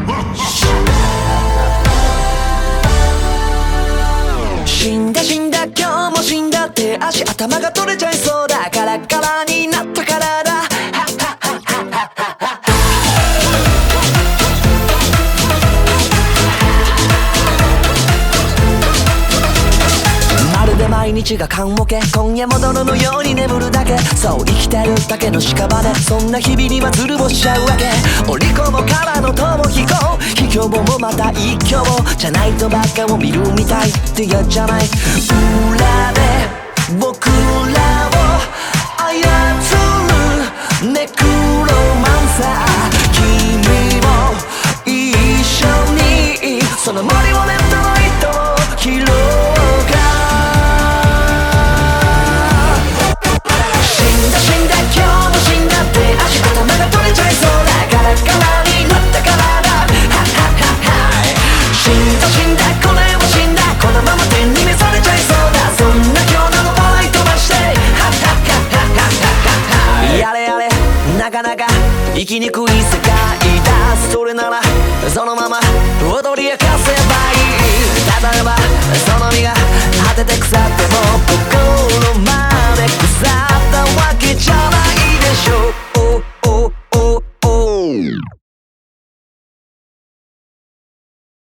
死んだ死んだ今日も死んだって足頭が取れちゃいそうだカラカラになったからだまるで毎日が棺桶今夜も泥のように眠るだけそう生きてるだけの屍そんな日々にはずるぼしちゃうわけお利口からの逃避行卑怯もまた一興じゃないとばっかを見るみたいってやじゃない裏で僕らを操るネクロマンサー君も一緒にその森をネットの糸を切ろうか死んだ死んだ今日も死んだって足頭が取れちゃいそうだカラカラになったからだ死んだ死んだこれは死んだこのまま天に召されちゃいそうだそんな今日の場合飛ばしてやれやれなかなか生きにくい世界だそれならそのまま踊り明かせばいい例えばその身が果てて腐っても心ま